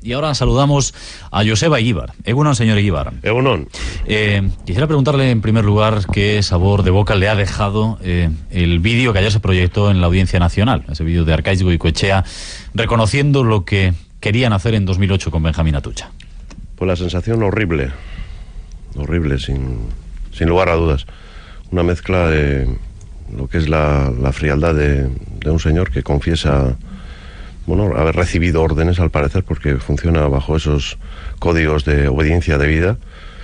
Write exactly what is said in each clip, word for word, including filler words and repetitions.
Y ahora saludamos a Joseba Eguíbar. Egunon, señor Eguíbar. Egunon. Eh, quisiera preguntarle en primer lugar qué sabor de boca le ha dejado eh, el vídeo que ayer se proyectó en la Audiencia Nacional, ese vídeo de Arkaitz Goikoetxea, reconociendo lo que querían hacer en dos mil ocho con Benjamín Atutxa. Pues la sensación horrible, horrible, sin, sin lugar a dudas. Una mezcla de lo que es la, la frialdad de, de un señor que confiesa, bueno, haber recibido órdenes al parecer, porque funciona bajo esos códigos de obediencia debida,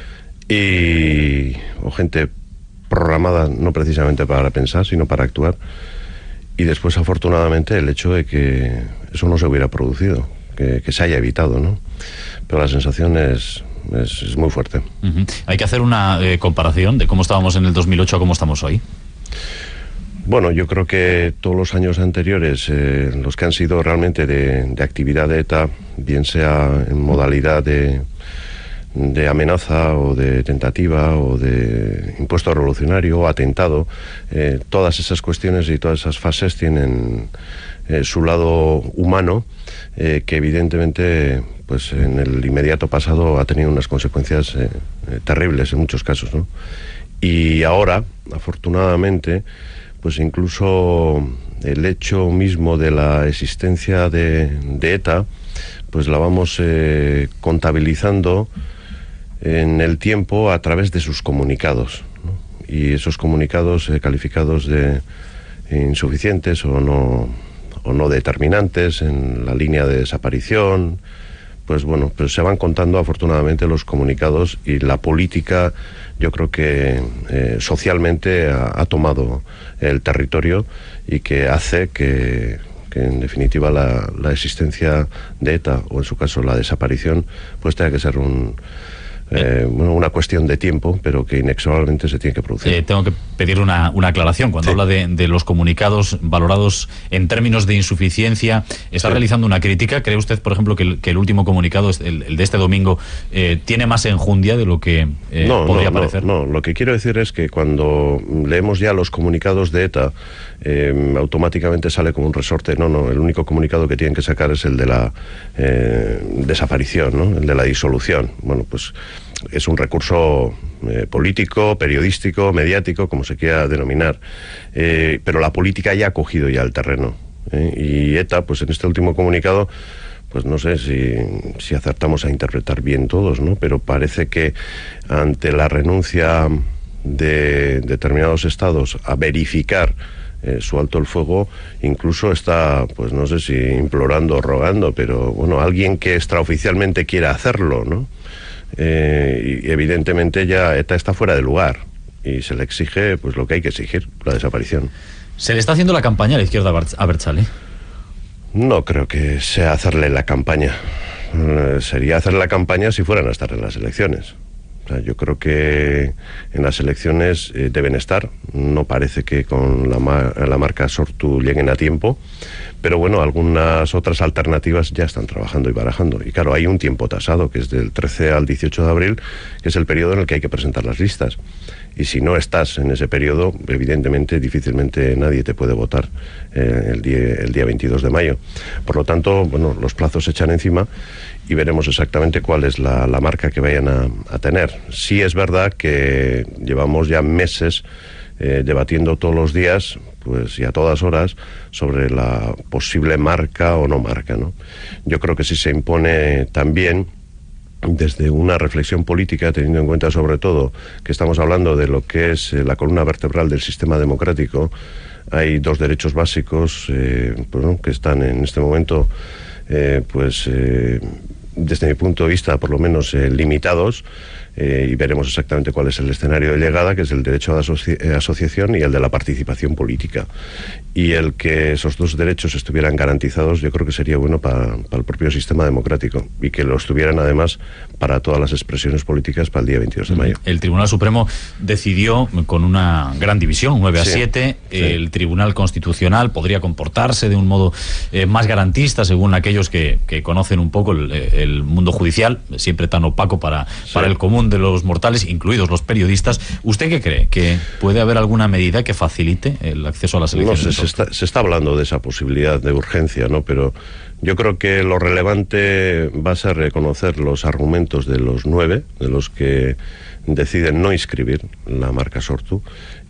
y o gente programada no precisamente para pensar, sino para actuar, y después afortunadamente el hecho de que eso no se hubiera producido, que, que se haya evitado, ¿no? Pero la sensación es, es, es muy fuerte. Uh-huh. Hay que hacer una eh, comparación de cómo estábamos en el dos mil ocho a cómo estamos hoy. Bueno, yo creo que todos los años anteriores, eh, los que han sido realmente de, de actividad de ETA, bien sea en modalidad de, de amenaza o de tentativa o de impuesto revolucionario o atentado, eh, todas esas cuestiones y todas esas fases tienen eh, su lado humano, eh, que evidentemente pues en el inmediato pasado ha tenido unas consecuencias eh, eh, terribles en muchos casos, ¿no? Y ahora, afortunadamente, pues incluso el hecho mismo de la existencia de, de ETA, pues la vamos eh, contabilizando en el tiempo a través de sus comunicados, ¿no? Y esos comunicados eh, calificados de insuficientes o no, o no determinantes en la línea de desaparición, pues bueno, pues se van contando afortunadamente los comunicados, y la política, yo creo que eh, socialmente ha, ha tomado el territorio, y que hace que, que en definitiva la, la existencia de ETA, o en su caso la desaparición, pues tenga que ser un... Eh, bueno, una cuestión de tiempo, pero que inexorablemente se tiene que producir. Eh, tengo que pedir una, una aclaración. Cuando sí. habla de, de los comunicados valorados en términos de insuficiencia, ¿está sí. realizando una crítica? ¿Cree usted, por ejemplo, que el, que el último comunicado, el, el de este domingo, eh, tiene más enjundia de lo que eh, no, podría no, parecer? No, no, lo que quiero decir es que cuando leemos ya los comunicados de ETA, eh, automáticamente sale como un resorte. No, no, el único comunicado que tienen que sacar es el de la eh, desaparición, ¿no? El de la disolución. Bueno, pues es un recurso eh, político, periodístico, mediático, como se quiera denominar, eh, pero la política ya ha cogido ya el terreno, ¿eh? Y ETA, pues en este último comunicado, pues no sé si, si acertamos a interpretar bien todos, ¿no? Pero parece que ante la renuncia de determinados estados a verificar Eh, su alto el fuego, incluso está, pues no sé si implorando o rogando, pero bueno, alguien que extraoficialmente quiera hacerlo, ¿no? Eh, y evidentemente ya ETA está fuera de lugar, y se le exige pues lo que hay que exigir, la desaparición. ¿Se le está haciendo la campaña a la izquierda a Abertzale? No creo que sea hacerle la campaña. Eh, sería hacerle la campaña si fueran a estar en las elecciones. Yo creo que en las elecciones eh, deben estar. No parece que con la, ma la marca Sortu lleguen a tiempo, pero bueno, algunas otras alternativas ya están trabajando y barajando. Y claro, hay un tiempo tasado, que es del trece al dieciocho de abril, que es el periodo en el que hay que presentar las listas. Y si no estás en ese periodo, evidentemente, difícilmente nadie te puede votar eh, el, día, el día veintidós de mayo. Por lo tanto, bueno, los plazos se echan encima y veremos exactamente cuál es la, la marca que vayan a, a tener. Sí es verdad que llevamos ya meses eh, debatiendo todos los días, pues y a todas horas, sobre la posible marca o no marca, ¿no? Yo creo que sí se impone también, desde una reflexión política, teniendo en cuenta sobre todo que estamos hablando de lo que es eh, la columna vertebral del sistema democrático. Hay dos derechos básicos eh, pues, ¿no? que están en este momento eh, pues eh, desde mi punto de vista por lo menos eh, limitados, eh, y veremos exactamente cuál es el escenario de llegada, que es el derecho a la asoci asociación y el de la participación política. Y el que esos dos derechos estuvieran garantizados, yo creo que sería bueno para, para el propio sistema democrático, y que lo estuvieran además para todas las expresiones políticas para el día veintidós de mayo. El Tribunal Supremo decidió con una gran división, nueve a siete. Sí, sí. El Tribunal Constitucional podría comportarse de un modo eh, más garantista, según aquellos que, que conocen un poco el, el el mundo judicial, siempre tan opaco para, sí. para el común de los mortales, incluidos los periodistas. ¿Usted qué cree? ¿Que puede haber alguna medida que facilite el acceso a las elecciones? No sé, se está, se está hablando de esa posibilidad de urgencia, ¿no? Pero yo creo que lo relevante va a ser reconocer los argumentos de los nueve, de los que deciden no inscribir la marca Sortu,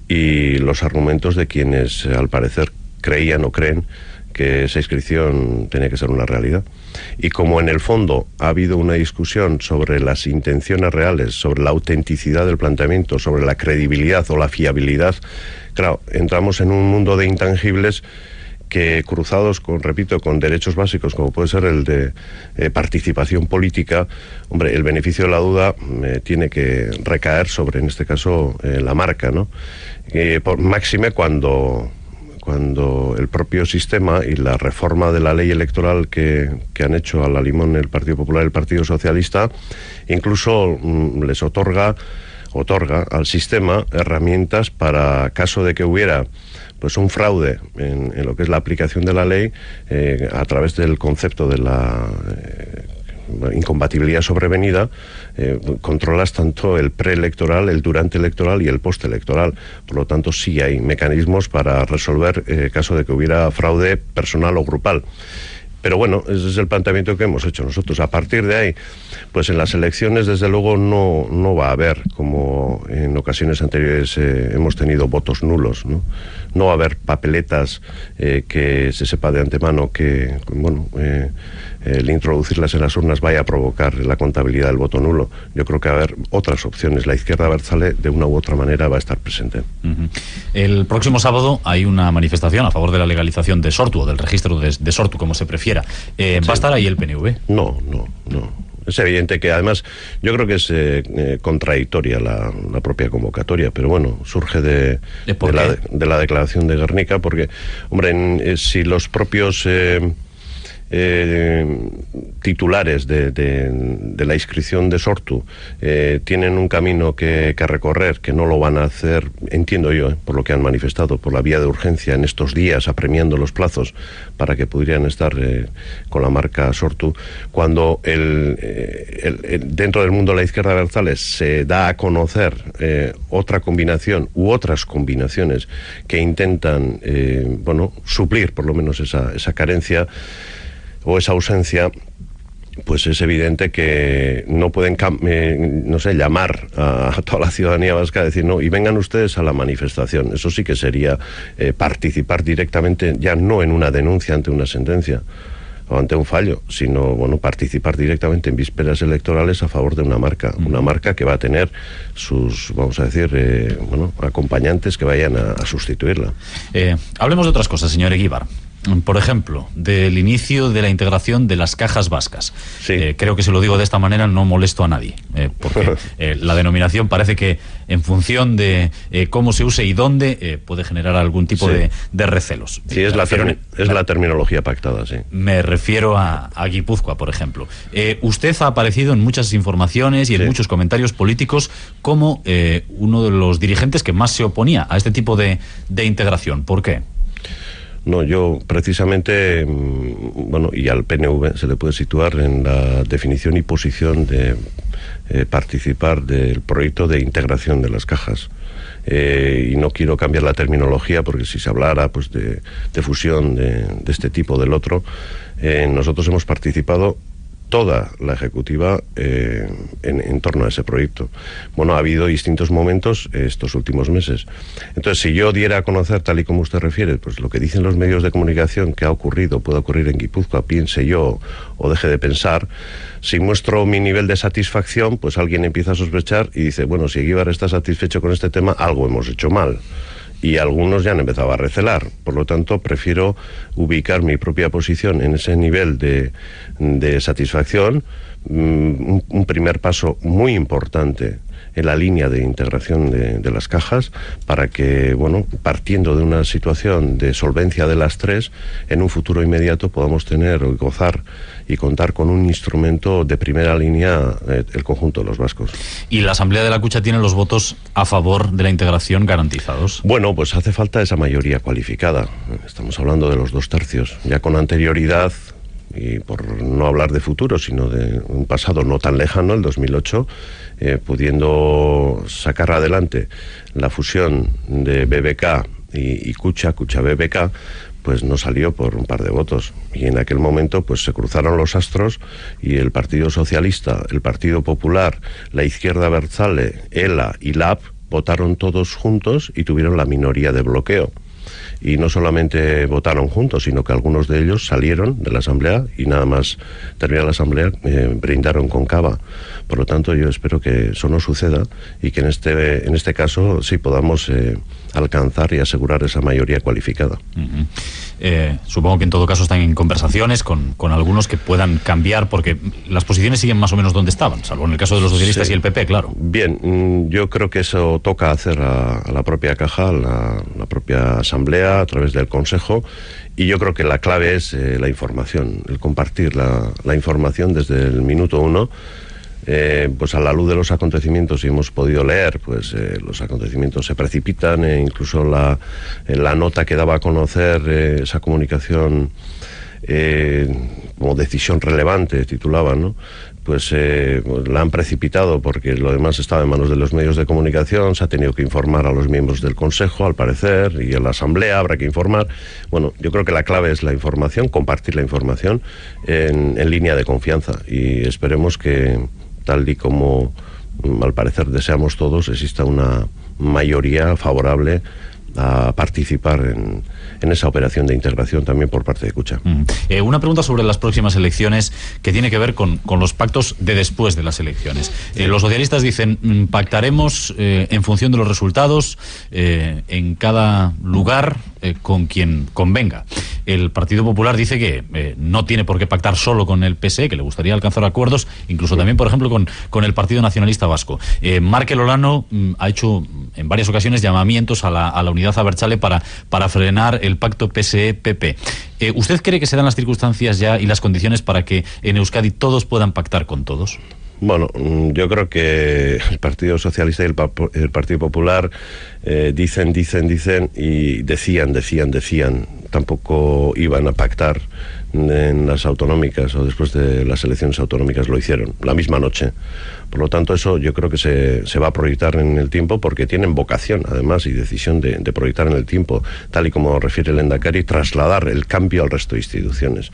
y los argumentos de quienes, al parecer, creían o creen que esa inscripción tenía que ser una realidad. Y como en el fondo ha habido una discusión sobre las intenciones reales, sobre la autenticidad del planteamiento, sobre la credibilidad o la fiabilidad, claro, entramos en un mundo de intangibles que, cruzados con, repito, con derechos básicos, como puede ser el de eh, participación política, hombre, el beneficio de la duda eh, tiene que recaer sobre, en este caso, eh, la marca, ¿no? Eh, por, máxime cuando... cuando el propio sistema y la reforma de la ley electoral que, que han hecho a la limón el Partido Popular y el Partido Socialista, incluso mm, les otorga, otorga al sistema herramientas para, caso de que hubiera pues un fraude en, en lo que es la aplicación de la ley, eh, a través del concepto de la eh, incompatibilidad sobrevenida, eh, controlas tanto el preelectoral, el durante electoral y el postelectoral. Por lo tanto, sí hay mecanismos para resolver eh, caso de que hubiera fraude personal o grupal. Pero bueno, ese es el planteamiento que hemos hecho nosotros. A partir de ahí, pues en las elecciones, desde luego, no, no va a haber, como en ocasiones anteriores eh, hemos tenido, votos nulos, ¿no? No va a haber papeletas eh, que se sepa de antemano que, bueno, eh, el introducirlas en las urnas vaya a provocar la contabilidad del voto nulo. Yo creo que va a haber otras opciones. La izquierda abertzale, de una u otra manera, va a estar presente. Uh-huh. El próximo sábado hay una manifestación a favor de la legalización de Sortu, o del registro de, de Sortu, como se prefiera. Eh, Sí. ¿Va a estar ahí el P N V? No, no, no. Es evidente que, además, yo creo que es eh, eh, contradictoria la, la propia convocatoria, pero bueno, surge de, ¿De, por de, la, qué? de la declaración de Guernica, porque, hombre, en, eh, si los propios eh, eh, titulares de, de, de la inscripción de Sortu eh, tienen un camino que, que recorrer, que no lo van a hacer, entiendo yo, eh, por lo que han manifestado, por la vía de urgencia en estos días, apremiando los plazos para que pudieran estar eh, con la marca Sortu, cuando el, eh, el, el, dentro del mundo de la izquierda abertzale se da a conocer eh, otra combinación u otras combinaciones que intentan eh, bueno, suplir por lo menos esa, esa carencia o esa ausencia, pues es evidente que no pueden, eh, no sé, llamar a, a toda la ciudadanía vasca a decir, no, y vengan ustedes a la manifestación. Eso sí que sería eh, participar directamente, ya no en una denuncia ante una sentencia o ante un fallo, sino, bueno, participar directamente en vísperas electorales a favor de una marca, mm. una marca que va a tener sus, vamos a decir, eh, bueno, acompañantes que vayan a, a sustituirla. Eh, hablemos de otras cosas, señor Eguíbar. Por ejemplo, del inicio de la integración de las cajas vascas. Sí. Eh, creo que si lo digo de esta manera no molesto a nadie, eh, porque eh, la denominación parece que en función de eh, cómo se use y dónde eh, puede generar algún tipo sí. de, de recelos. Sí, es, la, refiero, es la, la terminología pactada, sí. Me refiero a, a Guipúzcoa, por ejemplo. Eh, usted ha aparecido en muchas informaciones y en sí. muchos comentarios políticos como eh, uno de los dirigentes que más se oponía a este tipo de, de integración. ¿Por qué? No, yo precisamente, bueno, y al P N V se le puede situar en la definición y posición de eh, participar del proyecto de integración de las cajas. Eh, y no quiero cambiar la terminología, porque si se hablara pues de, de fusión de, de este tipo o del otro, eh, nosotros hemos participado toda la ejecutiva eh, en, en torno a ese proyecto. Bueno, ha habido distintos momentos estos últimos meses. Entonces, si yo diera a conocer, tal y como usted refiere, pues lo que dicen los medios de comunicación que ha ocurrido, puede ocurrir en Guipúzcoa, piense yo o deje de pensar, si muestro mi nivel de satisfacción, pues alguien empieza a sospechar y dice, bueno, si Eguíbar está satisfecho con este tema, algo hemos hecho mal. Y algunos ya han empezado a recelar. Por lo tanto, prefiero ubicar mi propia posición en ese nivel de, de satisfacción, un, un primer paso muy importante en la línea de integración de, de las cajas, para que, bueno, partiendo de una situación de solvencia de las tres, en un futuro inmediato podamos tener o gozar y contar con un instrumento de primera línea, eh, el conjunto de los vascos. ¿Y la Asamblea de la Cucha tiene los votos a favor de la integración garantizados? Bueno, pues hace falta esa mayoría cualificada. Estamos hablando de los dos tercios. Ya con anterioridad, y por no hablar de futuro, sino de un pasado no tan lejano, el dos mil ocho, eh, pudiendo sacar adelante la fusión de B B K y, y Kutxa, Kutxa B B K, pues no salió por un par de votos. Y en aquel momento pues se cruzaron los astros y el Partido Socialista, el Partido Popular, la Izquierda Abertzale, ELA y LAB votaron todos juntos y tuvieron la minoría de bloqueo. Y no solamente votaron juntos, sino que algunos de ellos salieron de la Asamblea y nada más terminar la Asamblea eh, brindaron con cava. Por lo tanto, yo espero que eso no suceda y que en este, en este caso sí podamos eh, alcanzar y asegurar esa mayoría cualificada. Uh-huh. Eh, supongo que en todo caso están en conversaciones con, con algunos que puedan cambiar, porque las posiciones siguen más o menos donde estaban, salvo en el caso de los socialistas sí. y el P P, claro. Bien, yo creo que eso toca hacer a, a la propia caja, a la, la propia Asamblea, a través del Consejo, y yo creo que la clave es eh, la información, el compartir la, la información desde el minuto uno. Eh, pues a la luz de los acontecimientos, y hemos podido leer, pues eh, los acontecimientos se precipitan, e incluso la, eh, la nota que daba a conocer eh, esa comunicación eh, como decisión relevante, titulaban, ¿no? Pues, eh, pues la han precipitado porque lo demás estaba en manos de los medios de comunicación, se ha tenido que informar a los miembros del Consejo, al parecer, y en la Asamblea habrá que informar. Bueno, yo creo que la clave es la información, compartir la información en, en línea de confianza, y esperemos que, tal y como al parecer deseamos todos, exista una mayoría favorable a participar en, en esa operación de integración también por parte de Kutxa. Mm. Eh, una pregunta sobre las próximas elecciones que tiene que ver con, con los pactos de después de las elecciones. Eh, los socialistas dicen, mm, pactaremos eh, en función de los resultados eh, en cada lugar eh, con quien convenga. El Partido Popular dice que eh, no tiene por qué pactar solo con el P S E, que le gustaría alcanzar acuerdos, incluso también, por ejemplo, con, con el Partido Nacionalista Vasco. Eh, Markel Olano mm, ha hecho en varias ocasiones llamamientos a la, a la unidad abertzale para, para frenar el pacto P S E-P P. Eh, ¿Usted cree que se dan las circunstancias ya y las condiciones para que en Euskadi todos puedan pactar con todos? Bueno, yo creo que el Partido Socialista y el, el Partido Popular eh, dicen, dicen, dicen y decían, decían, decían. Tampoco iban a pactar en las autonómicas o después de las elecciones autonómicas, lo hicieron la misma noche. Por lo tanto, eso yo creo que se, se va a proyectar en el tiempo, porque tienen vocación, además, y decisión de, de proyectar en el tiempo, tal y como refiere el Endacari, trasladar el cambio al resto de instituciones.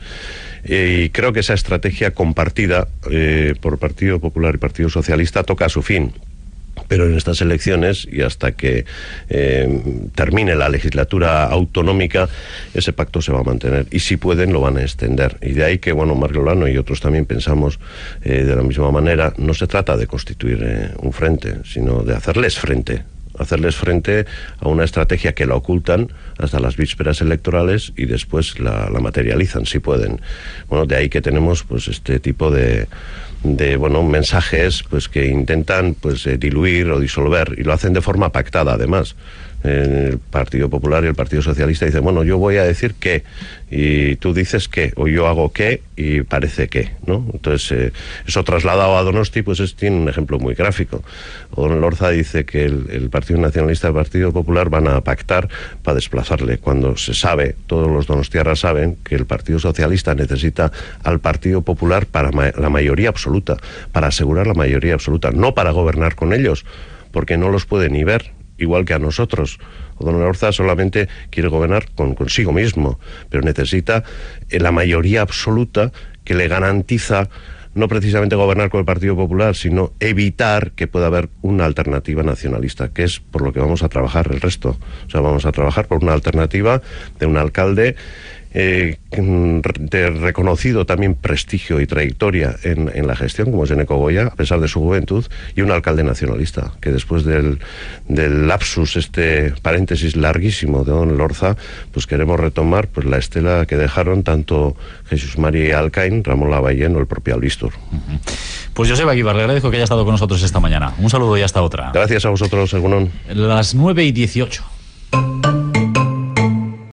Y creo que esa estrategia compartida eh, por Partido Popular y Partido Socialista toca a su fin. Pero en estas elecciones, y hasta que eh, termine la legislatura autonómica, ese pacto se va a mantener, y si pueden lo van a extender. Y de ahí que, bueno, Markel Olano y otros también pensamos eh, de la misma manera. No se trata de constituir eh, un frente, sino de hacerles frente hacerles frente a una estrategia que la ocultan hasta las vísperas electorales y después la, la materializan, si pueden. Bueno, de ahí que tenemos pues este tipo de de bueno mensajes pues que intentan pues eh, diluir o disolver, y lo hacen de forma pactada además. El Partido Popular y el Partido Socialista dicen, bueno, yo voy a decir qué, y tú dices qué, o yo hago qué, y parece qué, ¿no? Entonces, eh, eso trasladado a Donosti, pues es, tiene un ejemplo muy gráfico. Don Lorza dice que el, el Partido Nacionalista y el Partido Popular van a pactar para desplazarle, cuando se sabe, todos los donostiarras saben, que el Partido Socialista necesita al Partido Popular para ma la mayoría absoluta, para asegurar la mayoría absoluta, no para gobernar con ellos, porque no los puede ni ver, igual que a nosotros. Don Lorza solamente quiere gobernar con consigo mismo, pero necesita la mayoría absoluta que le garantiza no precisamente gobernar con el Partido Popular, sino evitar que pueda haber una alternativa nacionalista, que es por lo que vamos a trabajar el resto. O sea, vamos a trabajar por una alternativa de un alcalde Eh, de reconocido también prestigio y trayectoria en, en la gestión, como es Eneko Goya, a pesar de su juventud, y un alcalde nacionalista, que después del, del lapsus, este paréntesis larguísimo de Don Lorza, pues queremos retomar pues la estela que dejaron tanto Jesús María Alcaín, Ramón Lavallén o el propio Albistur. Uh-huh. Pues Joseba Eguíbar, le agradezco que haya estado con nosotros esta mañana. Un saludo y hasta otra. Gracias a vosotros, Egunon. Las nueve y dieciocho.